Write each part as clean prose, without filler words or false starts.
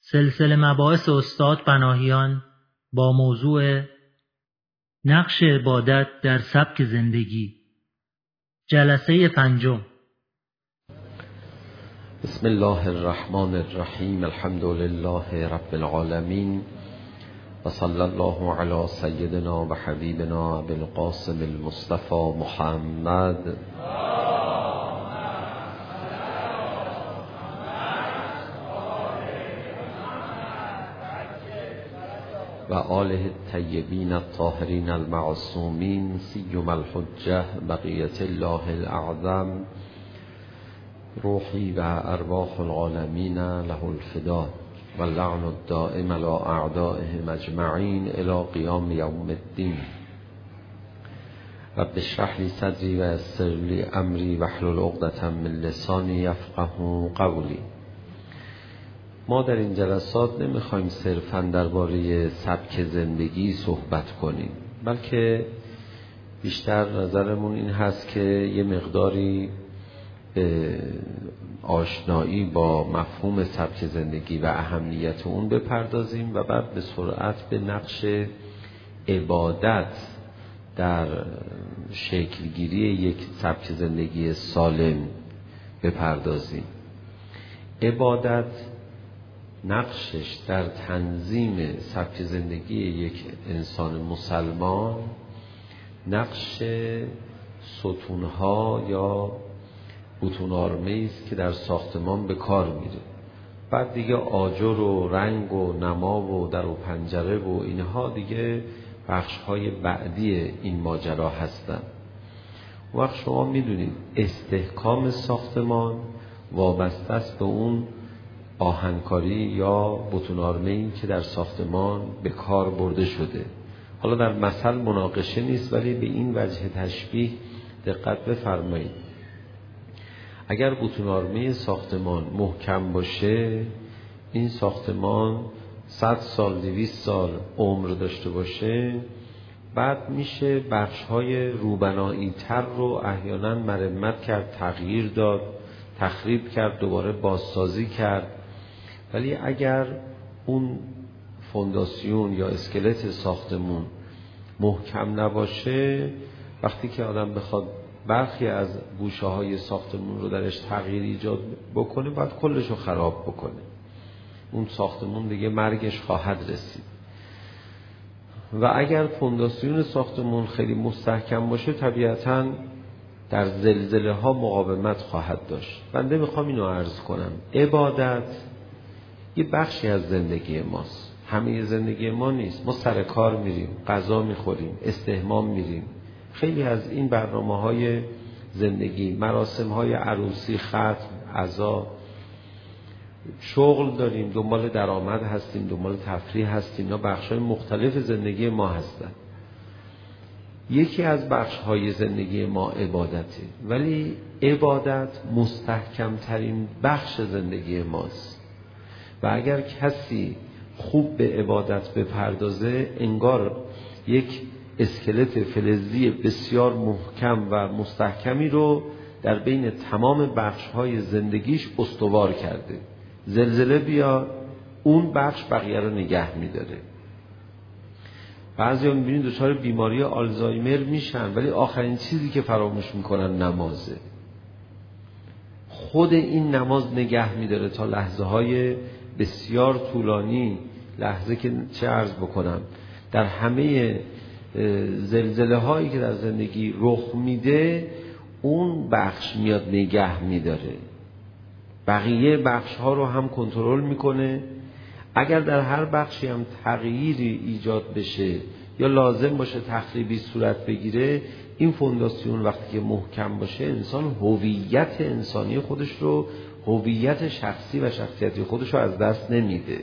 سلسله مباحث استاد پناهیان با موضوع نقش عبادت در سبک زندگی، جلسه 5. بسم الله الرحمن الرحیم. الحمد لله رب العالمین و صلی الله علی سیدنا و حبیبنا بالقاسم المصطفى محمد و آله الطیبین الطاهرین المعصومین سیما الحجة بقیة الله الاعظم روحی و ارواح العالمین له الفدا و اللعن الدائم علی اعدائهم اجمعین الی قیام یوم الدین. رب اشرح لی صدری و یسر لی امری واحلل عقدة من لسانی یفقهوا قولی. ما در این جلسات نمیخوایم صرفاً درباره سبک زندگی صحبت کنیم، بلکه بیشتر نظرمون این هست که یه مقداری آشنایی با مفهوم سبک زندگی و اهمیت اون بپردازیم و بعد به سرعت به نقش عبادت در شکلگیری یک سبک زندگی سالم بپردازیم. عبادت نقشش در تنظیم سبک زندگی یک انسان مسلمان نقش ستونها یا بتون‌آرمه‌ای است که در ساختمان به کار میره. بعد دیگه آجر و رنگ و نما و در و پنجره و اینها دیگه بخش‌های بعدی این ماجرا هستن. وقت شما میدونید استحکام ساختمان وابسته است به اون آهنکاری یا بتون‌آرمه‌ای که در ساختمان به کار برده شده. حالا در مثل مناقشه نیست، ولی به این وجه تشبیه دقت بفرمایید. اگر بتون‌آرمه ساختمان محکم باشه، این ساختمان 100 سال 200 سال عمر داشته باشه، بعد میشه بخش‌های روبنایی تر رو احیانا مرمت کرد، تغییر داد، تخریب کرد، دوباره بازسازی کرد. ولی اگر اون فونداسیون یا اسکلت ساختمون محکم نباشه، وقتی که آدم بخواد برخی از گوشه‌های ساختمون رو درش تغییر ایجاد بکنه، باید کلش رو خراب بکنه. اون ساختمون دیگه مرگش خواهد رسید. و اگر فونداسیون ساختمون خیلی مستحکم باشه، طبیعتاً در زلزله ها مقاومت خواهد داشت. بنده میخوام اینو عرض کنم، عبادت یه بخشی از زندگی ماست، همه زندگی ما نیست. ما سر کار میریم، غذا میخوریم، استحمام میریم، خیلی از این برنامه‌های زندگی، مراسم‌های عروسی، ختم، عزا، شغل داریم، دنبال درآمد هستیم، دنبال تفریح هستیم. اینا بخش‌های مختلف زندگی ما هستن. یکی از بخش‌های زندگی ما عبادته، ولی عبادت مستحکم‌ترین بخش زندگی ماست. و اگر کسی خوب به عبادت بپردازه، انگار یک اسکلت فلزی بسیار محکم و مستحکمی رو در بین تمام بخش‌های زندگیش استوار کرده. زلزله بیاد، اون بخش بقیه رو نگه می‌داره. بعضیا می‌بینید دچار بیماری آلزایمر میشن، ولی آخرین چیزی که فراموش می‌کنن نمازه. خود این نماز نگه می‌داره تا لحظه‌های بسیار طولانی، لحظه که چه عرض بکنم، در همه زلزله هایی که در زندگی رخ میده، اون بخش میاد نگه میداره، بقیه بخش ها رو هم کنترل میکنه. اگر در هر بخشی هم تغییری ایجاد بشه یا لازم باشه تخریبی صورت بگیره، این فونداسیون وقتی که محکم باشه، انسان هویت انسانی خودش رو، هویت شخصی و شخصیتی خودش رو از دست نمیده.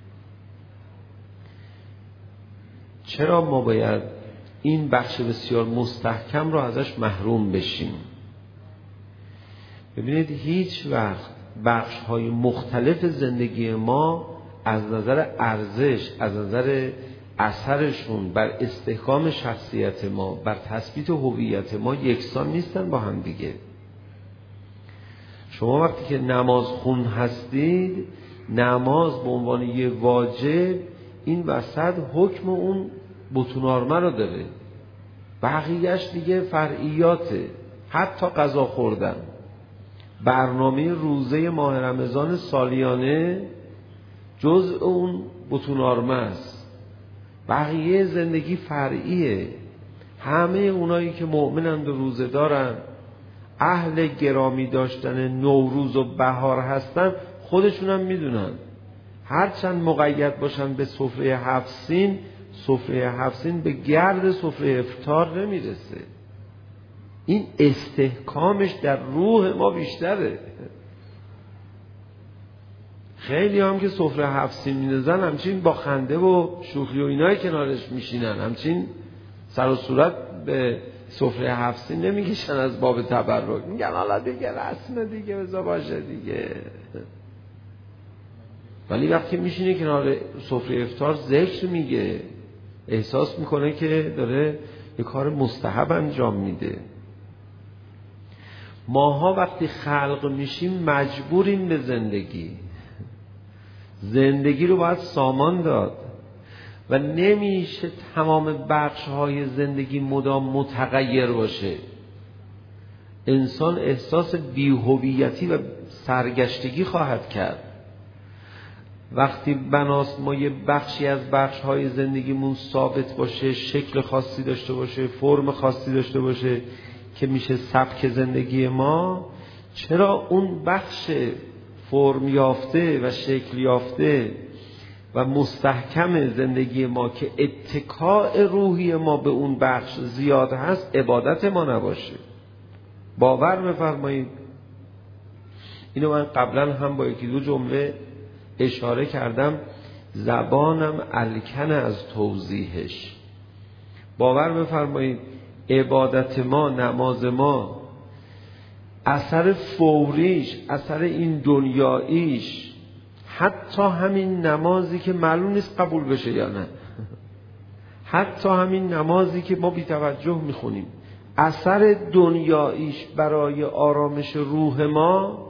چرا ما باید این بخش بسیار مستحکم رو ازش محروم بشیم؟ ببینید، هیچ وقت بخش‌های مختلف زندگی ما از نظر ارزش، از نظر اثرشون بر استحکام شخصیت ما، بر تثبیت هویت ما یکسان نیستن با هم دیگه. شما وقتی که نماز خون هستید، نماز به عنوان یه واجب این وسط حکم اون بطونارمه رو داره، بقیهش دیگه فرعیاته. حتی غذا خوردن، برنامه روزه ماه رمضان سالیانه جزء اون بطونارمه است، بقیه زندگی فرعیه. همه اونایی که مؤمنند و روزه دارن، اهل گرامی داشتن نوروز و بهار هستن، خودشون هم میدونن هرچند مقید باشن به سفره 7 سین، سفره 7 سین به گرد سفره افطار نمیرسه. این استحکامش در روح ما بیشتره. خیلی هم که سفره 7 سین می‌ریزن همچین با خنده و شوخی و اینای کنارش میشینن، همچین سر و صورت به سفره 7 سین نمیکشن از باب تبرک، میگن حالا دیگه رسم دیگه بذار باشه دیگه. ولی وقتی میشینه کنار سفره افطار ذکر میگه، احساس میکنه که داره یه کار مستحب انجام میده. ماها وقتی خلق میشیم مجبوریم به زندگی رو باید سامان داد و نمیشه تمام بخش‌های زندگی مدام متغیر باشه. انسان احساس بی‌هویتی و سرگشتگی خواهد کرد. وقتی بناست ما یه بخشی از بخش‌های زندگیمون ثابت باشه، شکل خاصی داشته باشه، فرم خاصی داشته باشه که میشه سبک زندگی ما، چرا اون بخش فرم یافته و شکل یافته و مستحکم زندگی ما که اتکاء روحی ما به اون بخش زیاد هست عبادت ما نباشه؟ باور بفرمایید، اینو من قبلا هم با یکی دو جمله اشاره کردم، زبانم الکنه از توضیحش. باور بفرمایید عبادت ما، نماز ما، اثر فوریش، اثر این دنیاییش، حتی همین نمازی که معلوم نیست قبول بشه یا نه، حتی همین نمازی که ما بی توجه میخونیم، اثر دنیاییش برای آرامش روح ما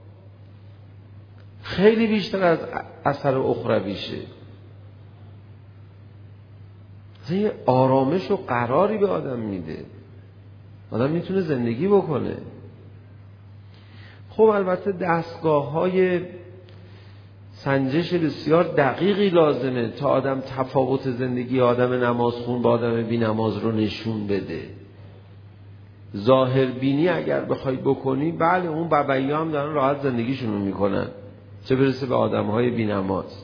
خیلی بیشتر از اثر اخرویشه. یه آرامش و قراری به آدم میده، آدم میتونه زندگی بکنه. خب البته دستگاه‌های سنجش بسیار دقیقی لازمه تا آدم تفاوت زندگی آدم نمازخون با آدم بی نماز رو نشون بده. ظاهر بینی اگر بخوای بکنی، بله اون ببعی هم دارن راحت زندگیشون رو میکنن، چه برسه به آدم‌های بی نماز.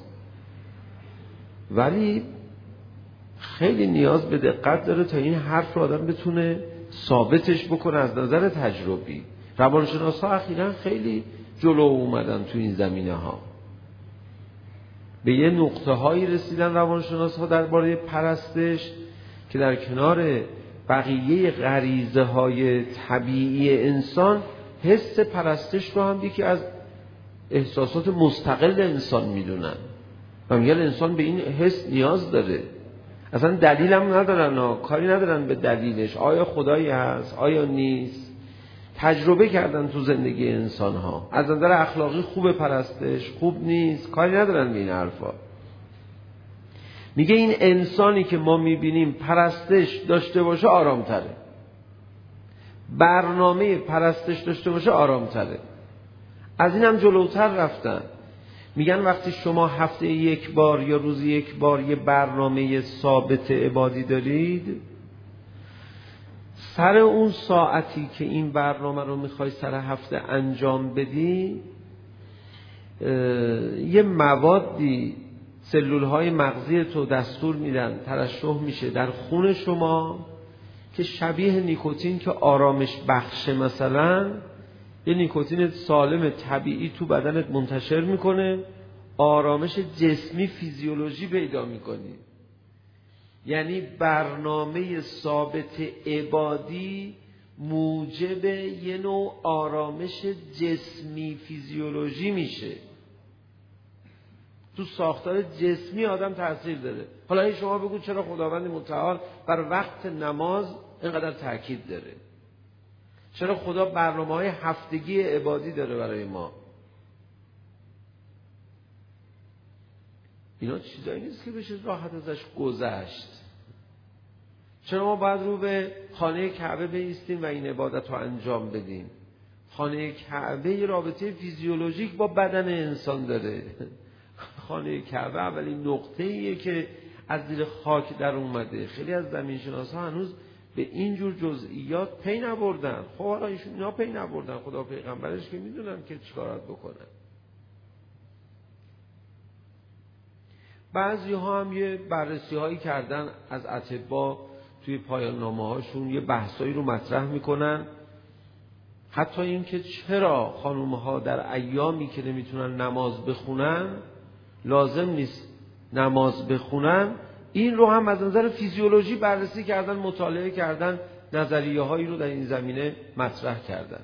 ولی خیلی نیاز به دقت داره تا این حرف رو آدم بتونه ثابتش بکنه از نظر تجربی. روانشناسا اخیراً خیلی جلو اومدن تو این زمینه ها، به یه نقطه هایی رسیدن روانشناسا درباره پرستش که در کنار بقیه غریزه های طبیعی انسان، حس پرستش رو هم یکی از احساسات مستقل انسان میدونن و میگن انسان به این حس نیاز داره. اصلا دلیل هم ندارن، کاری ندارن به دلیلش، آیا خدایی هست آیا نیست، تجربه کردن تو زندگی انسان ها. از نظر اخلاقی خوب پرستش، خوب نیست، کاری ندارن به این حرفا. میگه این انسانی که ما میبینیم پرستش داشته باشه آرامتره، برنامه پرستش داشته باشه آرامتره. از این هم جلوتر رفتن، میگن وقتی شما هفته یک بار یا روزی یک بار یه برنامه ثابت عبادی دارید، سر اون ساعتی که این برنامه رو میخوای سر هفته انجام بدی، یه موادی سلولهای مغزی تو دستور میدن، ترشح میشه در خون شما که شبیه نیکوتین که آرامش بخشه، مثلا یه نیکوتین سالم طبیعی تو بدنت منتشر میکنه، آرامش جسمی فیزیولوژی پیدا میکنی. یعنی برنامه ثابت عبادی موجب یه نوع آرامش جسمی فیزیولوژی میشه، تو ساختار جسمی آدم تأثیر داره. حالا این شما بگو چرا خداوند متعال بر وقت نماز اینقدر تاکید داره؟ چرا خدا برنامه‌های هفتگی عبادی داره برای ما؟ اینا چیزایی نیست که بشه راحت ازش گذشت. چرا ما باید رو به خانه کعبه بایستیم و این عبادت رو انجام بدیم؟ خانه کعبه یه رابطه فیزیولوژیک با بدن انسان داره. خانه کعبه اولین نقطه‌ایه که از زیر خاک در اومده. خیلی از زمینشناسا هنوز به اینجور جزئیات پی نبردن. خب حالا اینا پی نبردن، خدا پیغمبرش که میدونن که چیکارات بکنن. بعضی ها هم یه بررسی هایی کردن از اطباء توی پایان نامه هاشون، یه بحثایی رو مطرح میکنن، حتی این که چرا خانوم ها در ایامی که نمیتونن نماز بخونن لازم نیست نماز بخونن. این رو هم از نظر فیزیولوژی بررسی کردن، مطالعه کردن، نظریه هایی رو در این زمینه مطرح کردن.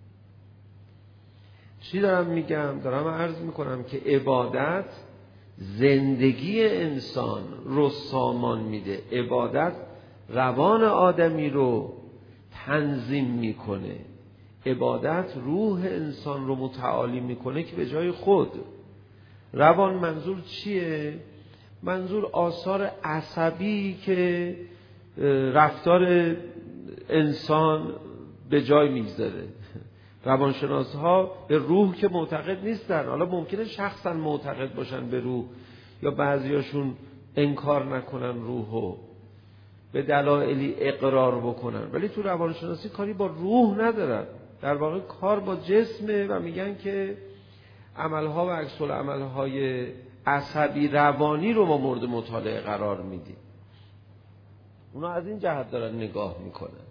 چی دارم میگم؟ دارم عرض میکنم که عبادت زندگی انسان رو سامان میده. عبادت روان آدمی رو تنظیم میکنه. عبادت روح انسان رو متعالی میکنه که به جای خود. روان منظور چیه؟ منظور آثار عصبی که رفتار انسان به جای میگذاره. روانشناس ها به روح که معتقد نیستن. حالا ممکنه شخصا معتقد باشن به روح، یا بعضیاشون انکار نکنن روحو، به دلایلی اقرار بکنن، ولی تو روانشناسی کاری با روح ندارن. در واقع کار با جسمه و میگن که عملها و عکس العملهای عصبی روانی رو ما مورد مطالعه قرار میدیم. اونا از این جهت دارن نگاه میکنن.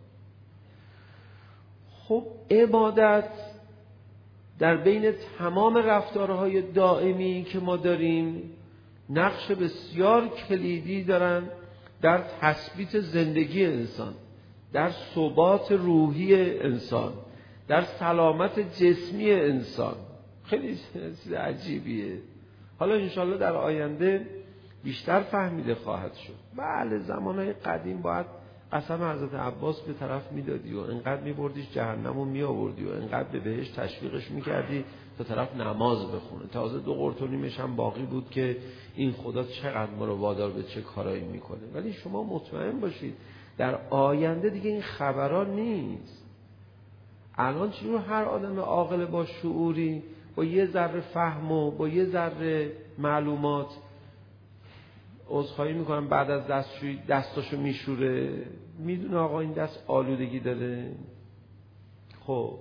خب عبادت در بین تمام رفتارهای دائمی که ما داریم نقش بسیار کلیدی دارن در تثبیت زندگی انسان، در ثبات روحی انسان، در سلامت جسمی انسان. خیلی چیز عجیبیه. حالا انشالله در آینده بیشتر فهمیده خواهد شد. بله زمانهای قدیم باید قسم حضرت عباس به طرف میدادی و انقدر میبردیش جهنم رو میآوردی و انقدر به بهشت تشویقش میکردی تا طرف نماز بخونه. تازه 2 قرت و نیمش هم باقی بود که این خدا چقدر ما رو وادار به چه کارایی میکنه. ولی شما مطمئن باشید در آینده دیگه این خبرها نیست. الان چون هر آدم عاقل با شعوری، با یه ذره فهم و با یه ذره معلومات، عذرخواهی میکنم، بعد از دستشویی دستاشو میشوره، میدونه آقا این دست آلودگی داره، خب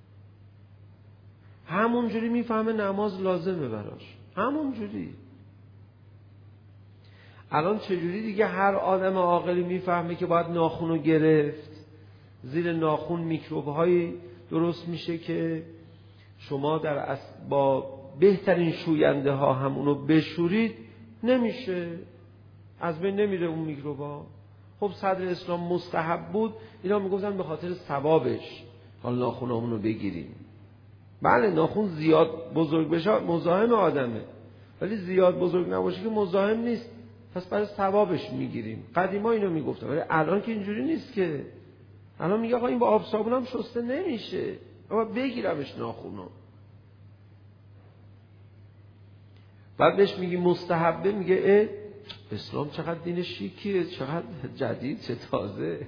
همونجوری میفهمه نماز لازمه براش، همونجوری. الان چجوری دیگه هر آدم عاقلی میفهمه که باید ناخونو گرفت، زیر ناخون میکروب‌هایی درست میشه که شما با بهترین شوینده ها هم اونو بشورید نمیشه، از بین نمیره اون میکروبا. خب صدر اسلام مستحب بود، اینا میگفتن به خاطر ثوابش حالا ناخونامونو بگیریم. بله ناخون زیاد بزرگ بشه مزاحم آدمه، ولی زیاد بزرگ نباشه که مزاحم نیست، پس برای ثوابش میگیریم. قدیما اینو میگفتن، ولی الان که اینجوری نیست که. الان میگه آقا این با آب صابون هم شسته نمیشه، اما بگیرمش ناخونو. بعد بهش میگی مستحبه، میگه اسلام چقدر دین شیکیه، چقدر جدید، چه تازه.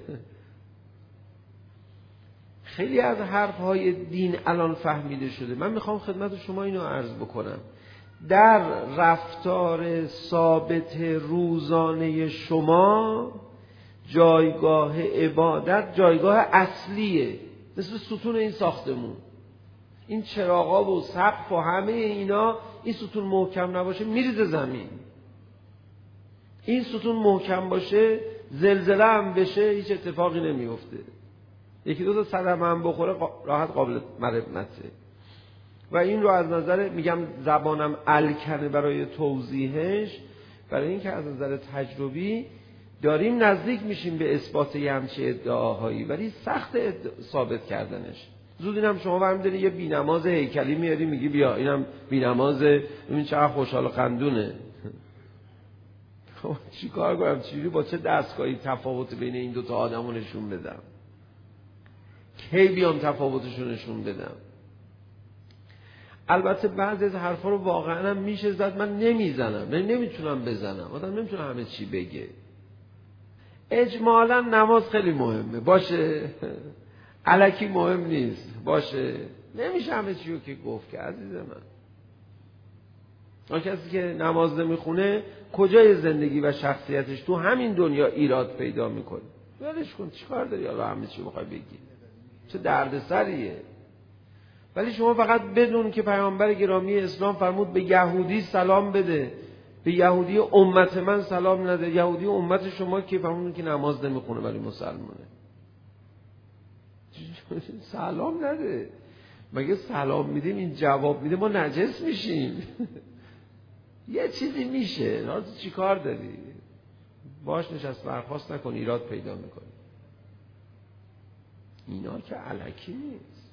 خیلی از حرفهای دین الان فهمیده شده. من میخوام خدمت شما اینو عرض بکنم، در رفتار ثابت روزانه شما جایگاه عبادت جایگاه اصلیه، مثل ستون این ساختمون. این چراغا و سقف و همه اینا، این ستون محکم نباشه میریزه زمین. این ستون محکم باشه، زلزله هم بشه هیچ اتفاقی نمیفته. 1-2 تا صدمه هم بخوره راحت قابل مرمته. و این رو از نظر، میگم زبانم الکنه برای توضیحش، برای اینکه از نظر تجربی داریم نزدیک میشیم به اثبات یه همچه ادعاهایی، ولی سخت ثابت کردنش. زود اینم شما برمی‌داری یه بی‌نماز هیکلی میاری میگی بیا اینم بی‌نماز، ببین چقدر خوشحال و خندونه. چی کار کنم؟ چجوری با چه دستگاهی تفاوت بین این 2 تا آدمو نشون بدم؟ کی بیام تفاوتشو نشون بدم؟ البته بعضی از حرفا رو واقعا هم میشه زد، من نمیزنم، نمیتونم بزنم، آدم نمیتونه همه چی بگه. اجمالا نماز خیلی مهمه، باشه، الکی مهم نیست، باشه، نمیشه همه چی رو که گفت که عزیز من. کسی که نماز نمیخونه کجای زندگی و شخصیتش تو همین دنیا ایراد پیدا میکنه. ولش کن، چیکار داری حالا همه چی میخوای بگی؟ چه دردسریه. ولی شما فقط بدون که پیامبر گرامی اسلام فرمود به یهودی سلام بده، به یهودی امت من سلام نده. یهودی امت شما که فرمود که نماز نمیخونه ولی مسلمانه. سلام نده. مگه سلام میدیم این جواب میده ما نجس میشیم؟ یه چیزی میشه، راست چی کار داری؟ باش نشست برخواست نکن، ایراد پیدا میکنی. اینا که الکی نیست.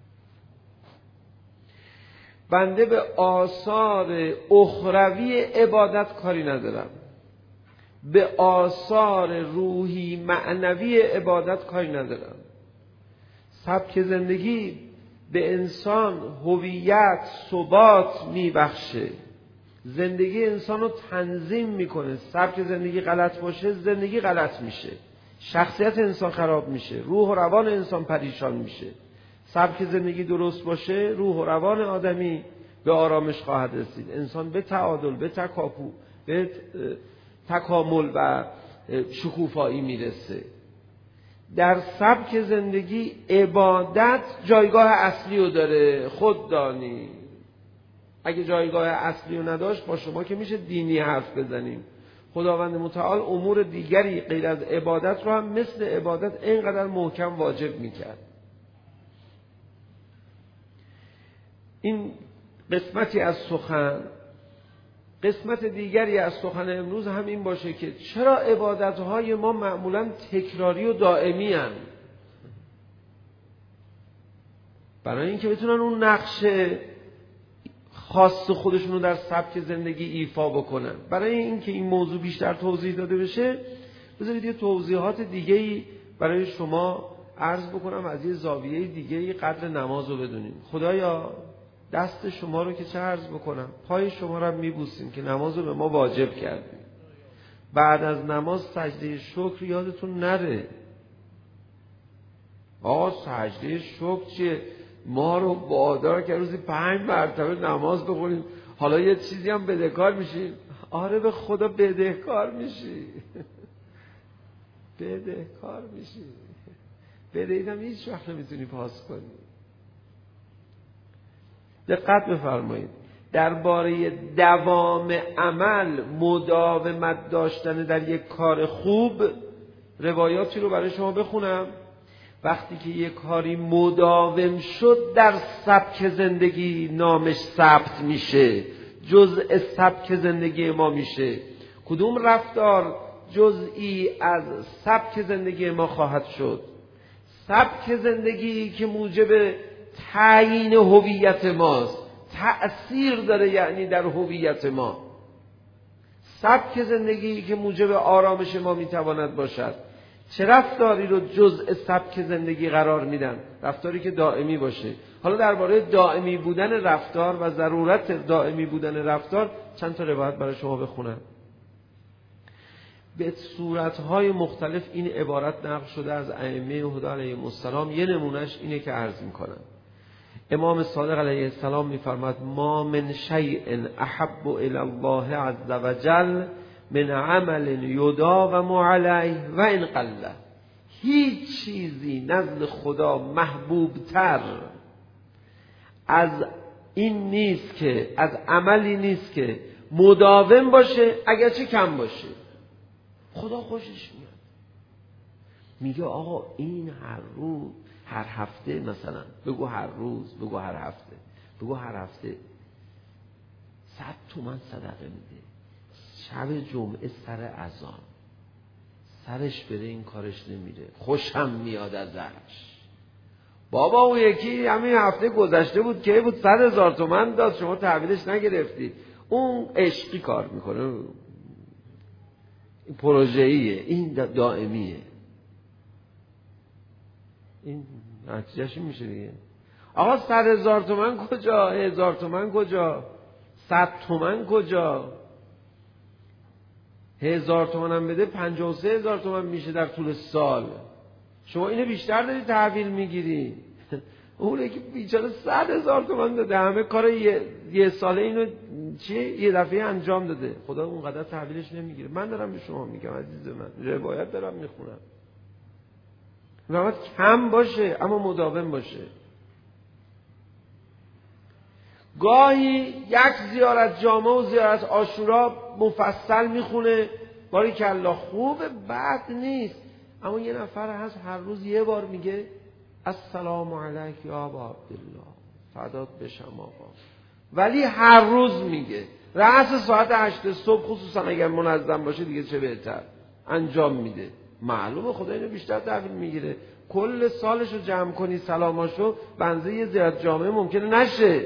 بنده به آثار اخروی عبادت کاری ندارم، به آثار روحی معنوی عبادت کاری ندارم. سبک زندگی به انسان هویت، ثبات میبخشه، زندگی انسان رو تنظیم میکنه. سبک زندگی غلط باشه زندگی غلط میشه، شخصیت انسان خراب میشه، روح و روان انسان پریشان میشه. سبک زندگی درست باشه روح و روان آدمی به آرامش خواهد رسید، انسان به تعادل، به تکاپو، به تکامل و شکوفایی میرسه. در سبک زندگی عبادت جایگاه اصلی رو داره، خود دانی. اگه جایگاه اصلی رو نداشت با شما که میشه دینی حرف بزنیم. خداوند متعال امور دیگری غیر از عبادت رو هم مثل عبادت اینقدر محکم واجب میکرد. این قسمتی از سخن. قسمت دیگری از سخن امروز هم این باشه که چرا عبادتهای ما معمولا تکراری و دائمی هستند؟ برای اینکه بتونن اون نقش خاص خودشون رو در سبک زندگی ایفا بکنن. برای اینکه این موضوع بیشتر توضیح داده بشه بذارید یه توضیحات دیگه‌ای برای شما عرض بکنم، از یه زاویه دیگه‌ای قدر نماز رو بدونیم. خدایا دست شما رو که چه عرض بکنم، پای شما رو میبوسیم که نماز رو به ما واجب کردیم. بعد از نماز سجده شکر یادتون نره. سجده شکر چیه؟ ما رو وادار که روزی 5 مرتبه نماز بخونیم، حالا یه چیزی هم بدهکار میشی. آره به خدا بدهکار میشی. بدهکار میشی. بدهیدم هیچ وقت نمیتونی پاس کنی. دقت بفرمایید، درباره دوام عمل، مداومت داشتن در یک کار خوب، روایاتی رو برای شما بخونم. وقتی که یک کاری مداوم شد در سبک زندگی نامش ثبت میشه، جزء سبک زندگی ما میشه. کدوم رفتار جزئی از سبک زندگی ما خواهد شد؟ سبک زندگی که موجب تعیین هویت ماست، تأثیر داره یعنی در هویت ما. سبک زندگی که موجب آرامش ما میتواند باشد. چه رفتاری رو جزء سبک زندگی قرار میدن؟ رفتاری که دائمی باشه. حالا درباره دائمی بودن رفتار و ضرورت دائمی بودن رفتار چند تا روایت برای شما بخونم. به صورتهای مختلف این عبارت نقل شده از ائمه هدی علیهم السلام. یه نمونهش اینه که عرض میکنم. امام صادق علیه السلام میفرماد ما من شیء احب الی الله عز وجل من عمل یداوم علیه و ان قل. هیچ چیزی نزد خدا محبوب تر از این نیست که، از عملی نیست که مداوم باشه اگرچه کم باشه. خدا خوشش میاد. میگه آقا این هر روز، هر هفته، مثلا بگو هر روز، بگو هر هفته، بگو هر هفته 100 تومن صدقه میده. شب جمعه سر اذان سرش بره این کارش نمیره، خوشم میاد ازش. بابا اون یکی همین هفته گذشته بود که بود 100,000 تومن داد شما تحویلش نگرفتی. اون عشقی کار میکنه، این پروژه‌ایه، این دائمیه. این نتیجهش میشه دیگه. آقا 100,000 تومان کجا؟ 1000 تومان کجا؟ 100 تومان کجا؟ 1000 تومان هم بده 53,000 تومان میشه در طول سال. شما اینو بیشتر داری تحویل میگیری. اونه که بیچاره 100,000 تومان داده، همه کار یه ساله اینو یه دفعه انجام داده، خدا اونقدر تحویلش نمیگیره. من دارم به شما میگم عزیز من، روایت دارم میخونم. روایت کم باشه اما مداوم باشه. گاهی یک زیارت جامع و زیارت عاشورا مفصل میخونه، باریکالله خوبه، بد نیست، اما یه نفر هست هر روز یه بار میگه السلام علیک یا ابا عبدالله، فدات بشم آقا، ولی هر روز میگه. رأس ساعت 8 صبح خصوصا اگر منظم باشه دیگه چه بهتر انجام میده. معلومه خدا اینو بیشتر تحویل میگیره. کل سالشو جمع کنی سلاماشو بنزه یه زیارت جامعه ممکنه نشه.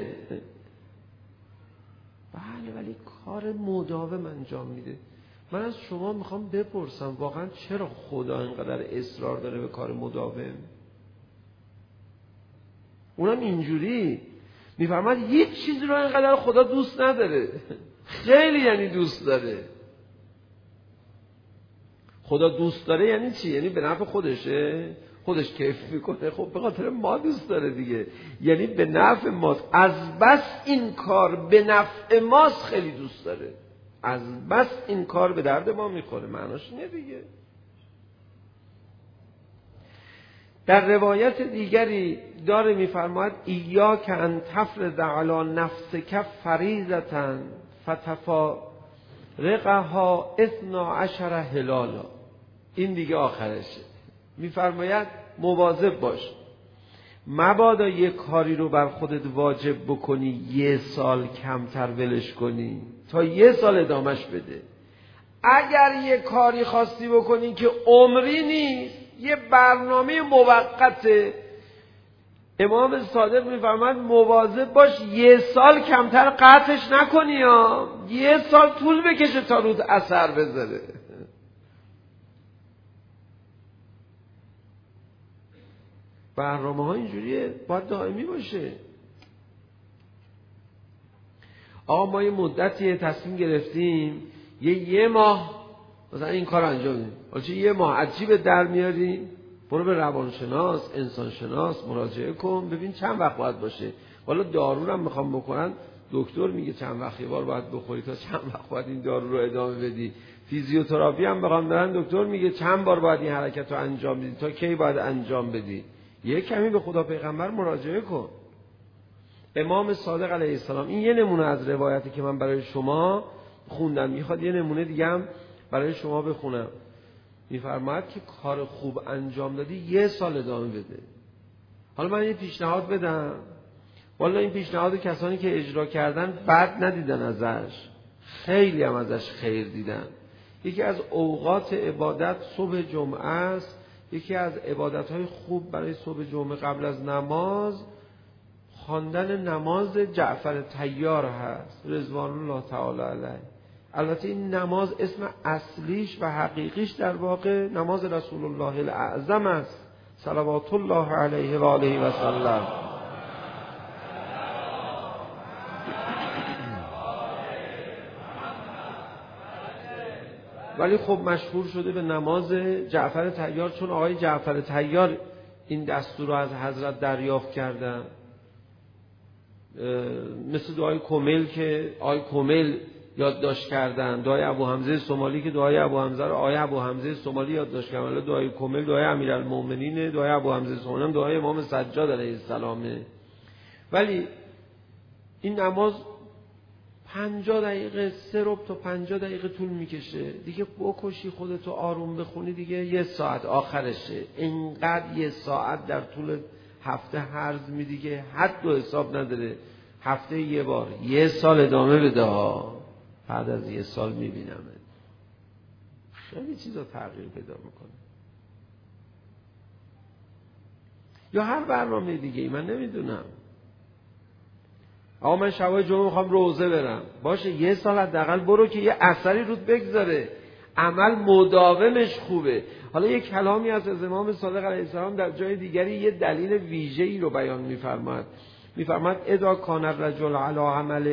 بله، ولی کار مداوم انجام میده. من از شما میخوام بپرسم واقعا چرا خدا اینقدر اصرار داره به کار مداوم؟ اونم اینجوری میفرماد هیچ چیزی رو اینقدر خدا دوست نداره. خیلی یعنی دوست داره. خدا دوست داره یعنی چی؟ یعنی به نفع خودشه، خودش کیف میکنه، خب به خاطر ما دوست داره دیگه، یعنی به نفع ماست. از بس این کار به نفع ماست خیلی دوست داره، از بس این کار به درد ما میخوره. معناش اینه دیگه. در روایت دیگری داره میفرماید ایاک ان تفرض علی نفسک فریضة فتفارقها 12 هلالا. این دیگه آخرشه. میفرماید مواظب باش، مبادا یک کاری رو بر خودت واجب بکنی 1 سال کمتر ولش کنی تا 1 سال ادامش بده. اگر یک کاری خواستی بکنی که عمری نیست، یه برنامه موقته، امام صادق میفرماید مواظب باش 1 سال کمتر قطعش نکنی، 1 سال طول بکشه تا رود اثر بذاره. برنامه ها اینجوریه، باید دائمی باشه. آقا ما یه مدتی تصمیم گرفتیم یه ماه مثلا این کار انجام بدیم. چه 1 ماه عجیب در میاری؟ برو به روانشناس، انسانشناس مراجعه کن، ببین چند وقت باید باشه. والا دارو هم میخوام بکنن، دکتر میگه چند وقت یه بار باید بخوری تا چند وقت باید این دارو رو ادامه بدی. فیزیوتراپی هم بخوام برن، دکتر میگه چند بار باید این حرکت رو انجام بدی، تا کی باید انجام بدی. یه کمی به خدا پیغمبر مراجعه کن. امام صادق علیه السلام، این یه نمونه از روایتی که من برای شما خوندم، میخواد یه نمونه دیگه هم برای شما بخونم. میفرماید که کار خوب انجام دادی 1 سال ادامه بده. حالا من یه پیشنهاد بدم، والا این پیشنهاد کسانی که اجرا کردن بد ندیدن ازش، خیلی هم ازش خیر دیدن. یکی از اوقات عبادت صبح جمعه است. یکی از عبادت‌های خوب برای صبح جمعه قبل از نماز خواندن نماز جعفر طیار هست رضوان الله تعالی علیه. البته این نماز اسم اصلیش و حقیقیش در واقع نماز رسول الله الاعظم است صلوات الله علیه و آله و سلم. ولی خب مشهور شده به نماز جعفر طیار، چون آقای جعفر طیار این دستور رو از حضرت دریافت کردن. مثل دعای کمیل که آقای کمیل یادداشت کردن، دعای ابو حمزه سومالی که دعای ابو حمزه رو آقای ابو حمزه سومالی یادداشت کردن. ولی دعای کمیل دعای امیرالمومنین، دعای ابو حمزه سومالی دعای امام سجاد علیه السلامه. ولی این نماز 50 دقیقه 3 ربع تا 50 دقیقه طول میکشه. دیگه بکشی خودتو آروم بخونی دیگه 1 ساعت آخرشه. اینقدر 1 ساعت در طول هفته هرز می دیگه حد و حساب نداره. هفته 1 بار 1 سال ادامه بده ها. بعد از 1 سال میبینمت خیلی چیزا تغییر پیدا میکنه. یا هر برنامه دیگه ای، من نمیدونم. آقا من شبای جمعه میخوام روزه برم، باشه 1 سال حداقل برو که یه اثری رود بگذاره. عمل مداومش خوبه. حالا یک کلامی از امام صادق علیه السلام در جای دیگری یه دلیل ویژه‌ای رو بیان می‌فرماید. می‌فرماید اذا کان الرجل علی عمل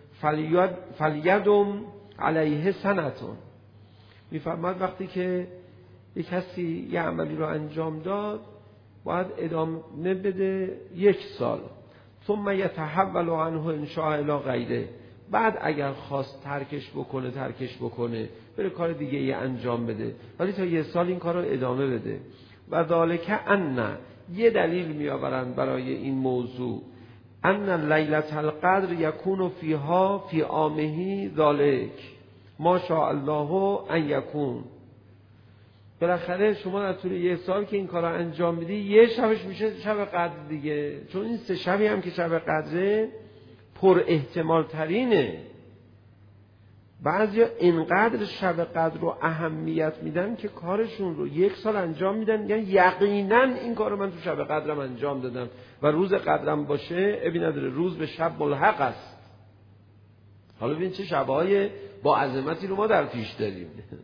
فلیدم علیه سنتون. می‌فرماید وقتی که یک کسی یه عملی رو انجام داد باید ادامه بده 1 سال، ثم یتحول عنه ان شاء الی غیره. بعد اگر خواست ترکش بکنه بره کار دیگه ای انجام بده، ولی تا 1 سال این کار رو ادامه بده. و ذالک ان، یه دلیل میآورند برای این موضوع، ان لیلة القدر یکون فیها فی عامه ذالک ما شاء الله ان یکون. بالاخره شما در طول 1 سال که این کار رو انجام میدی، یه شبش میشه شب قدر دیگه، چون این 3 شبی هم که شب قدره پر احتمال ترینه. بعضیا اینقدر شب قدر رو اهمیت میدن که کارشون رو 1 سال انجام میدن، میگن یقینا این کار رو من تو شب قدرم انجام دادم و روز قدرم باشه ابی نداره، روز به شب ملحق است. حالا ببین چه شبهای با عظمتی رو ما در پیش داریم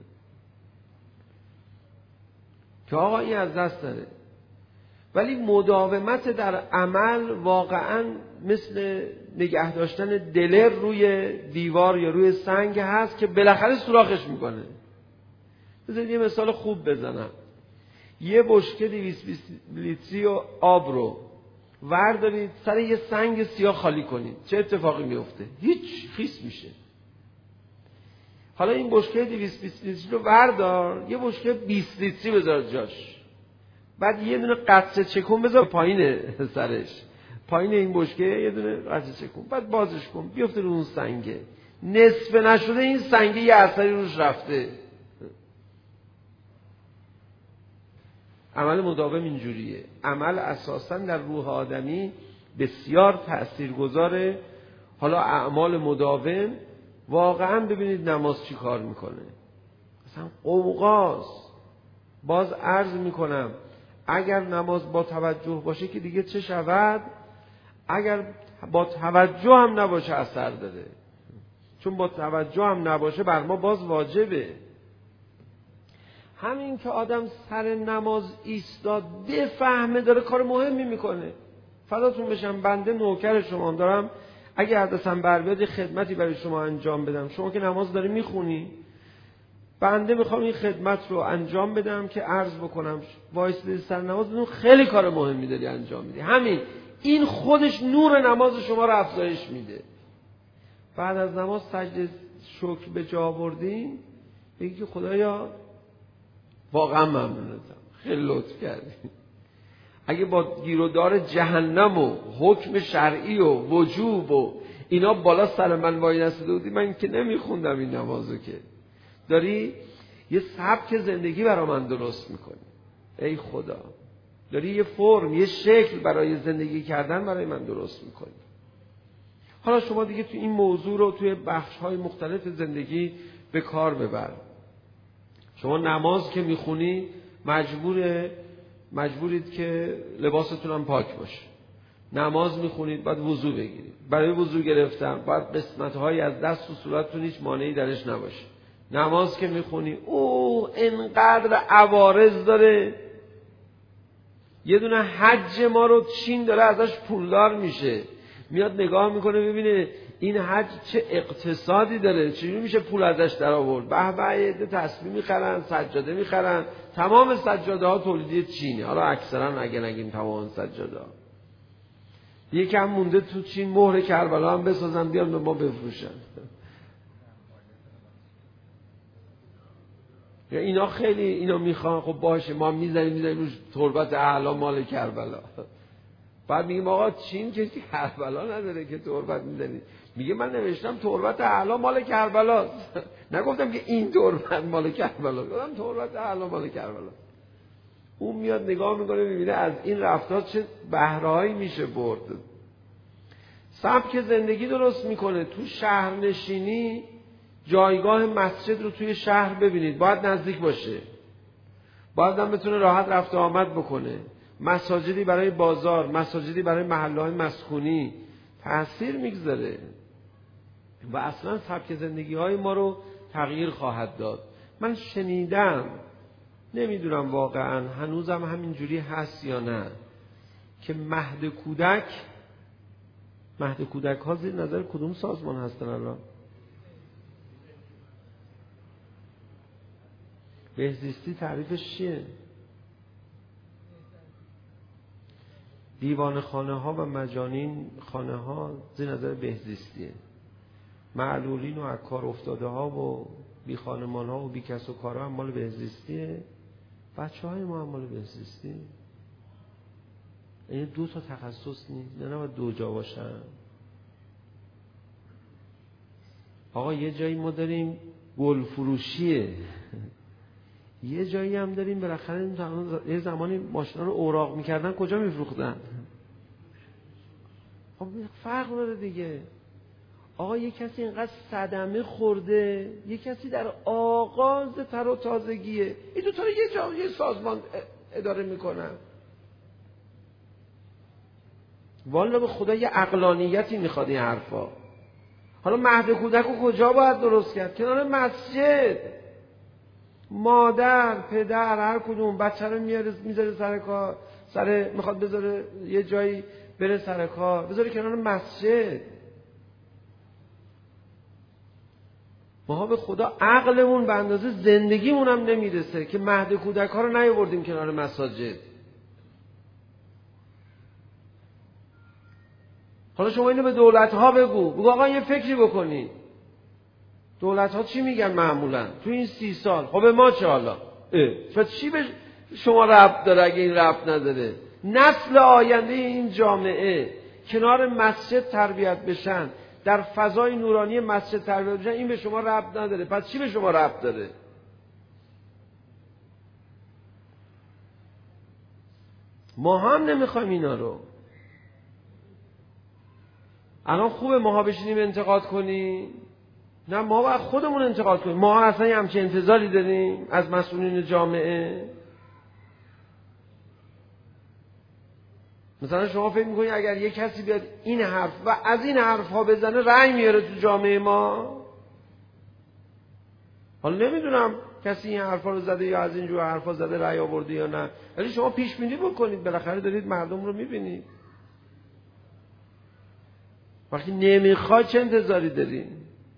که آقا این از دست داره. ولی مداومت در عمل واقعا مثل نگه داشتن دلر روی دیوار یا روی سنگ هست که بالاخره سوراخش میکنه. بذارید یه مثال خوب بزنم. یه بشکه 220 لیتری و آب رو وردارید سر یه سنگ سیاه خالی کنید، چه اتفاقی میفته؟ هیچ، خیس میشه. حالا این بشکه 220 لیتری رو وردار، یه بشکه 20 لیتری بذار جاش، بعد یه دونه قطره چکون بذار پایین سرش، پایین این بشکه یه دونه قطره چکون، بعد بازش کن بیفته رو اون سنگه. نصف نشده این سنگه یه اثری روش رفته. عمل مداوم اینجوریه. عمل اساساً در روح آدمی بسیار تأثیرگذاره. حالا اعمال مداوم واقعاً ببینید نماز چی کار میکنه. مثلا قوقاز، باز عرض میکنم اگر نماز با توجه باشه که دیگه چه شود، اگر با توجه هم نباشه اثر داره، چون با توجه هم نباشه بر ما باز واجبه. همین که آدم سر نماز ایستاد بفهمه داره کار مهمی میکنه. فداتون بشم، بنده نوکر شما دارم، اگه حدثم بر بیاد خدمتی برای شما انجام بدم، شما که نماز داری میخونی، بنده میخوام این خدمت رو انجام بدم که عرض بکنم وایسادی سر نماز، بدون خیلی کار مهمی داری انجام میدی. همین این خودش نور نماز شما رو افزایش میده. بعد از نماز سجده شکر به جا آوردین، بگی که خدایا واقعا ممنونتم، خیلی لطف کردی. اگه با گیرودار جهنم و حکم شرعی و وجوب و اینا بالا سر من وای نسیده بودی، من که نمیخوندم این نمازو. که داری یه سبک زندگی برای من درست میکنی، ای خدا، داری یه فرم، یه شکل برای زندگی کردن برای من درست میکنی. حالا شما دیگه تو این موضوع رو توی بخش‌های مختلف زندگی به کار ببر. شما نماز که میخونی مجبورید که لباستون هم پاک باشه. نماز میخونید باید وضو بگیرید. برای وضو گرفتن باید قسمت‌هایی از دست و صورتتون هیچ مانعی درش نباشه. نماز که میخونی اینقدر عوارض داره. یه دونه حج ما رو چین داره ازش پولدار میشه، میاد نگاه میکنه ببینه این حج چه اقتصادی داره، چجوری میشه پول ازش در آورد. به به تسبیح میخرن، سجاده میخرن، تمام سجاده ها تولیدی چینه. حالا اکثرا اگه نگیم تمام سجاده ها، یکم مونده تو چین مهر کربلا هم بسازن بیان به ما بفروشن. یا اینا خیلی اینا میخوان، خب باشه ما میزنیم روش تربت اعلا مال کربلا. بعد میگیم آقا چین که کربلا نداره که تربت میزنی. میگه من نوشتم تربت اعلا مال کربلا، نگفتم که این تربت مال کربلا، گفتم تربت اعلا مال کربلا. اون میاد نگاه میکنه میبینه از این رفتار چه بهرهایی میشه برد. سبک زندگی درست میکنه. تو شهرنشینی جایگاه مسجد رو توی شهر ببینید، باید نزدیک باشه، باید هم بتونه راحت رفت و آمد بکنه. مساجدی برای بازار، مساجدی برای محله‌های مسکونی تأثیر میگذاره و اصلا سبک زندگی های ما رو تغییر خواهد داد. من شنیدم، نمیدونم واقعا هنوزم همینجوری هست یا نه، که مهد کودک ها زیر نظر کدوم سازمان هستن الان؟ بهزیستی تعریفش چیه؟ دیوان خانه ها و مجانین خانه ها زیر نظر بهزیستیه. معلولین و از کار افتاده ها و بی خانمان ها و بی کس و کار ها هم مال بهزیستیه. بچه های ما هم مال بهزیستی. این 2 تا تخصص نیست، نه باید 2 جا باشن. آقا یه جایی ما داریم گل فروشیه، یه جایی هم داریم بالاخره یه زمانی ماشینا رو اوراق میکردن کجا میفروختن؟ خب فرق داره دیگه. آقا یه کسی اینقدر صدمه خورده، یه کسی در آغاز تر و تازگیه، این 2 تا رو یه سازمان اداره میکنن. والا به خدا یه عقلانیتی میخواد این حرفا. حالا مهد کودک رو کجا باید درست کرد؟ کنار مسجد. مادر، پدر، هر کدوم بچه رو میذاره سر کار، میخواد بذاره یه جایی بره سر کار، بذاره کنار مسجد. ما به خدا عقلمون به اندازه زندگیمون هم نمیرسه که مهد کودک ها رو نیاوردیم کنار مساجد. حالا شما اینو به دولت ها بگو آقا یه فکری بکنی. دولت ها چی میگن معمولا تو این 30 سال؟ خب به ما چه حالا؟ پس چی به شما ربط داره اگه این ربط نداره؟ نسل آینده این جامعه کنار مسجد تربیت بشن، در فضای نورانی مسجد تربیت بشن، این به شما ربط نداره. پس چی به شما ربط داره؟ ما هم نمیخوایم اینا رو. الان خوبه ماها بشینیم انتقاد کنیم؟ نه، ما باید خودمون انتقاد کنیم. ما اصلا همچین انتظاری داریم از مسئولین جامعه؟ مثلا شما فکر میکنید اگر یک کسی بیاد این حرف و از این حرف ها بزنه رأی میاره تو جامعه ما؟ حالا نمیدونم کسی این حرفا رو زده یا از اینجور حرفا زده رأی آورده یا نه، ولی شما پیش بینی بکنید، بالاخره دارید مردم رو میبینید. وقتی نمیخوای چه انتظاری داری؟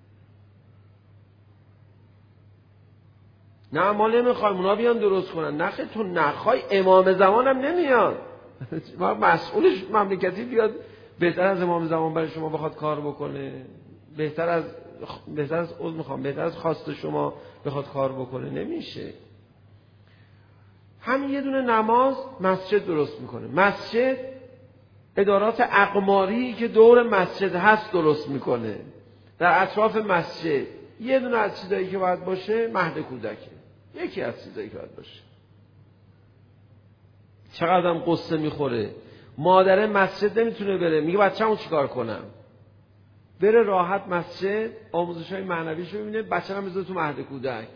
نه ما نمیخوایم اونا بیان درست کنن. نه تو نخوای امام زمان هم نمیاد. مسئولش مملکتی بیاد بهتر از امام زمان برای شما بخواد کار بکنه، بهتر از خواست شما بخواد کار بکنه، نمیشه. همین یه دونه نماز مسجد درست میکنه. مسجد ادارات اقماری که دور مسجد هست درست میکنه. در اطراف مسجد یه دونه از چیزایی که باید باشه مهد کودکه، یکی از چیزایی که باید باشه. چقدر هم قصه میخوره. مادر مسجد نمیتونه بره، میگه بچه‌مو چیکار کنم؟ بره راحت مسجد، آموزش‌های معنویشو ببینه، بچه‌م بذاره تو مهد کودک.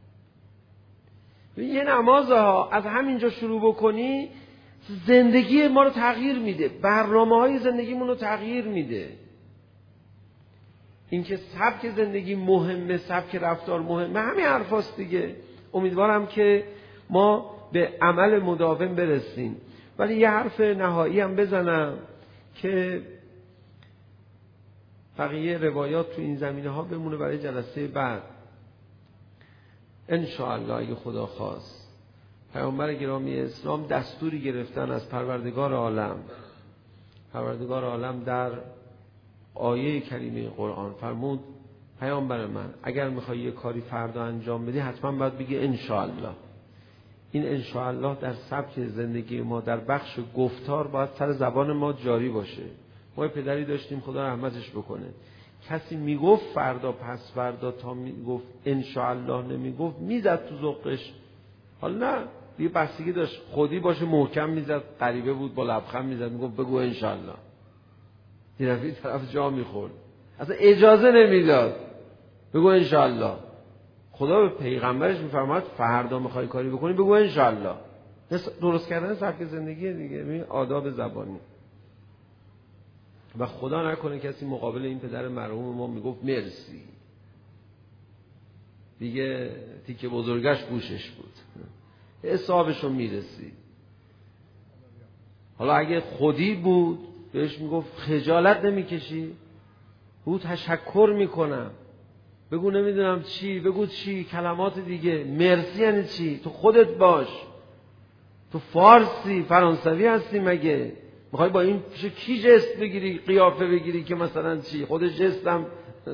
یه نمازها از همینجا شروع بکنی زندگی ما رو تغییر میده، برنامه‌های زندگیمون رو تغییر میده. اینکه سبک زندگی مهمه، سبک رفتار مهمه، همین حرفاست دیگه. امیدوارم که ما به عمل مداوم برسیم. ولی یه حرف نهایی هم بزنم که بقیه روایات تو این زمینه ها بمونه برای جلسه بعد انشاءالله اگه خدا خواست. پیامبر گرامی اسلام دستوری گرفتن از پروردگار عالم. پروردگار عالم در آیه کریمه قرآن فرمود پیامبر من اگر میخوای یه کاری فردا انجام بدی حتما باید بگی انشاءالله. این انشاءالله در سبک زندگی ما در بخش گفتار باید سر زبان ما جاری باشه. ما پدری داشتیم خدا رحمتش بکنه، کسی میگفت فردا پس فردا تا میگفت انشاءالله نمیگفت میزد تو ذوقش. حالا نه دیگه بستگی داشت، خودی باشه محکم میزد، غریبه بود با لبخند میزد میگفت بگو انشاءالله. دیگه طرف جا میخورد، اصلا اجازه نمیداد بگو انشاءالله. خدا به پیغمبرش میفرماد فردا میخوای کاری بکنی بگو انشاءالله. درست کردن سبک زندگی دیگه، این آداب زبانی. و خدا نکنه کسی مقابل این پدر مرحوم ما میگفت مرسی. دیگه تیکه بزرگش گوشش بود، حسابشو میرسید. حالا اگه خودی بود بهش میگفت خجالت نمیکشی؟ بگو تشکر میکنم، بگو نمیدونم چی، بگو چی، کلمات دیگه. مرسی یعنی چی؟ تو خودت باش، تو فارسی فرانسوی هستی مگه؟ میخوای با این پیش کی جست بگیری، قیافه بگیری که مثلا چی؟ خودش جستم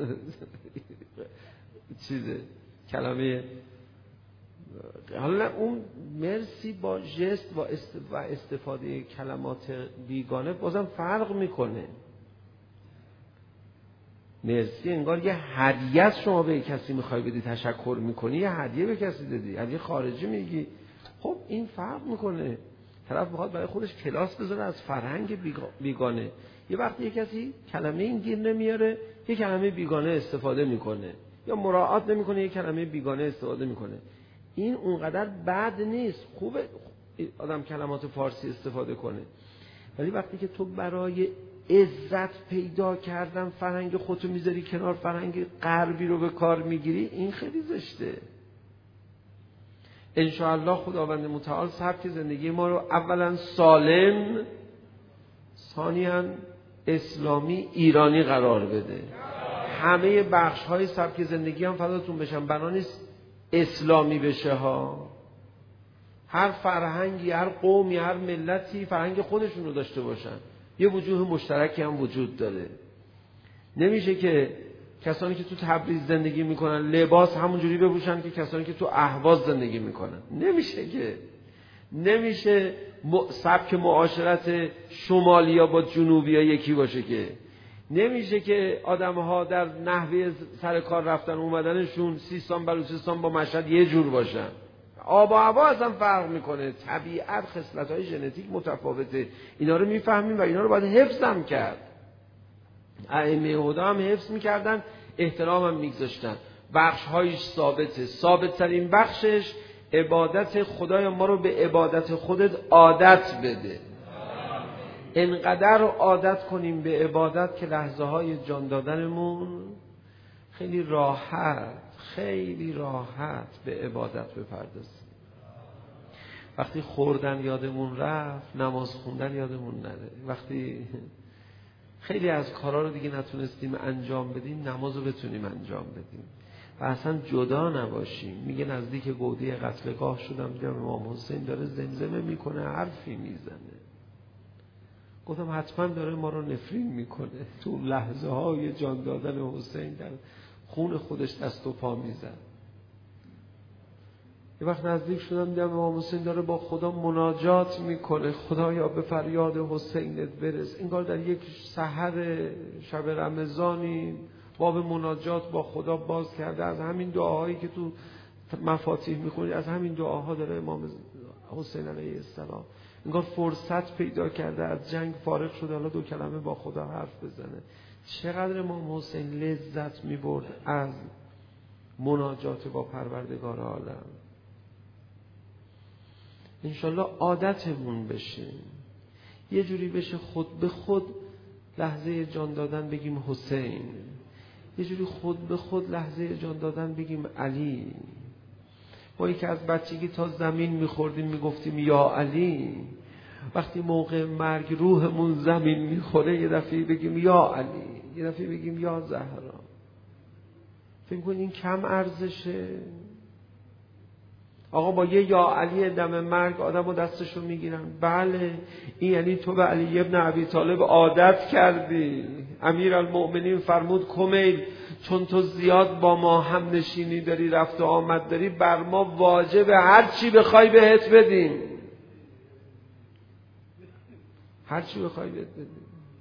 چیزه کلمه. حالا اون مرسی با جست و استفاده کلمات بیگانه بازم فرق میکنه. مرسی انگار یه هدیه است، شما به کسی میخوای بدی تشکر میکنی، یه هدیه به کسی دادی، هدیه خارجی میگی. خب این فرق میکنه. طرف میخواد برای خودش کلاس بذاره از فرهنگ بیگانه. یه وقتی یه کسی کلمه این گیر نمیاره، یه کلمه بیگانه استفاده میکنه، یا مراعات نمیکنه یه کلمه بیگانه استفاده میکنه. این اونقدر بد نیست، خوبه آدم کلمات فارسی استفاده کنه. ولی وقتی که تو برای عزت پیدا کردن فرهنگ خودتو میذاری کنار، فرهنگ غربی رو به کار میگیری، این خیلی زشته. انشاءالله خداوند متعال سبک زندگی ما رو اولا سالم، ثانیاً اسلامی ایرانی قرار بده. همه بخش های سبک زندگی هم فداتون بشن بنا نیست اسلامی بشه ها. هر فرهنگی، هر قومی، هر ملتی فرهنگ خودشون رو داشته باشن. یه وجوه مشترکی هم وجود داره. نمیشه که کسانی که تو تبریز زندگی میکنن لباس همونجوری بپوشن که کسانی که تو اهواز زندگی میکنن. نمیشه سبک معاشرت شمالیا با جنوبیا یکی باشه که. نمیشه که آدم‌ها در نحوه سر کار رفتن اومدنشون سیستان بلوچستان با مشهد یه جور باشن. آب و هوا اصلا فرق میکنه، طبیعت، خصلت‌های ژنتیک متفاوته. اینا رو میفهمیم و اینا رو باید حفظ هم کرد. ائمه هدا هم حفظ میکردن، احترام هم میگذاشتن. بخش‌هایش ثابته. ثابت ترین بخشش عبادت خدای ما رو به عبادت خودت عادت بده. انقدر عادت کنیم به عبادت که لحظه های جان دادنمون خیلی راحت به عبادت بپردازیم. وقتی خوردن یادمون رفت، نماز خوندن یادمون نره. وقتی خیلی از کارا رو دیگه نتونستیم انجام بدیم، نماز رو بتونیم انجام بدیم و اصلا جدا نباشیم. میگه نزدیک گودی قتلگاه شدم، دیدم امام حسین داره زمزمه میکنه، حرفی میزنه. گفتم حتما داره ما رو نفرین میکنه. تو لحظه های جان دادن حسین در خون خودش دست و پا میزن. یه وقت نزدیک شدم دیدم امام حسین داره با خدا مناجات میکنه، خدایا به فریاد حسینت برس. انگار در یک سحر شب رمضانی باب مناجات با خدا باز کرده. از همین دعاهایی که تو مفاتیح میخونید، از همین دعاها داره امام حسین علیه السلام انگار فرصت پیدا کرده، از جنگ فارغ شده، حالا 2 کلمه با خدا حرف بزنه. چقدر امام حسین لذت میبرد از مناجات با پروردگار عالم. انشالله عادتمون بشه، یه جوری بشه خود به خود لحظه جان دادن بگیم حسین، یه جوری خود به خود لحظه جان دادن بگیم علی. ما که از بچگی تا زمین میخوردیم میگفتیم یا علی، وقتی موقع مرگ روحمون زمین میخوره یه دفعه بگیم یا علی، یه دفعه بگیم یا زهرا. فکر کنید این کم ارزشه؟ آقا با یه یا علی دم مرگ آدمو دستشو میگیرن. بله، این یعنی تو به علی ابن ابی طالب عادت کردی. امیرالمؤمنین فرمود کمیل چون تو زیاد با ما هم نشینی داری، رفت و آمد داری، بر ما واجب هر چی بخوای بهت بدیم. هر چی بخوای بهت بدیم.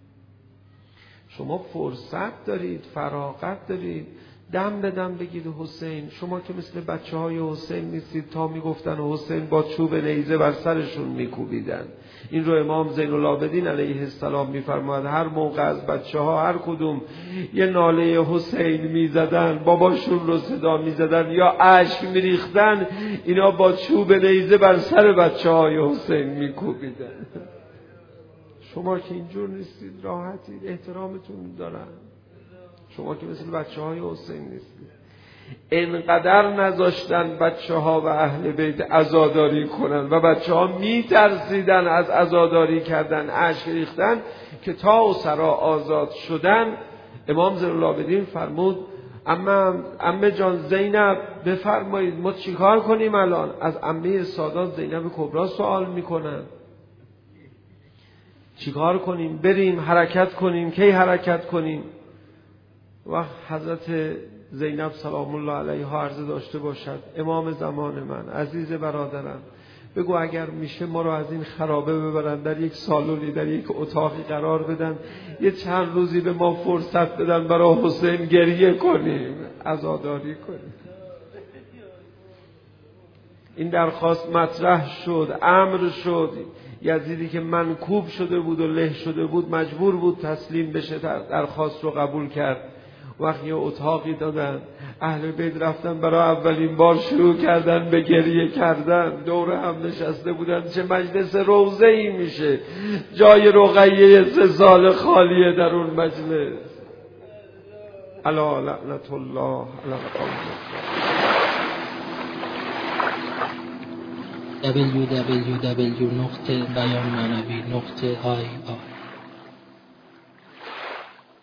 شما فرصت دارید، فراغت دارید، دم به دم بگید حسین. شما که مثل بچه های حسین نیستید تا میگفتن حسین با چوب نیزه بر سرشون میکوبیدن. این رو امام زین العابدین علیه السلام میفرماید هر موقع از بچه ها هر کدوم یه ناله حسین میزدن، باباشون رو صدا میزدن یا اشک میریختن، اینا با چوب نیزه بر سر بچه های حسین میکوبیدن. شما که اینجور نیستید، راحتید، احترامتون دارن. شما که مثل بچه های حسین نیستید. انقدر نذاشتن بچه ها و اهل بیت عزاداری کنن و بچه ها میترسیدن از عزاداری کردن، اشک ریختن، که تا و سرا آزاد شدن امام زین العابدین فرمود عمه جان زینب بفرمایید ما چیکار کنیم الان؟ از عمه سادات زینب کبرا سوال میکنن چیکار کنیم؟ بریم حرکت کنیم؟ کی حرکت کنیم؟ و حضرت زینب سلام الله علیها عرض داشته باشد امام زمان من، عزیز برادرم، بگو اگر میشه ما رو از این خرابه ببرن، در یک سالونی، در یک اتاقی قرار بدن، یه چند روزی به ما فرصت بدن برای حسین گریه کنیم، عزاداری کنیم. این درخواست مطرح شد، امر شد. یزیدی که منکوب شده بود و له شده بود مجبور بود تسلیم بشه، درخواست رو قبول کرد. وقتی اتاقی دادن، اهل بیت رفتن برای اولین بار شروع کردن به گریه کردن، دور هم نشسته بودن. چه مجلس روضه‌ای میشه، جای رقیه 3 سال خالیه در اون مجلس. الا لعنت الله علی www.beyanmanavi.ir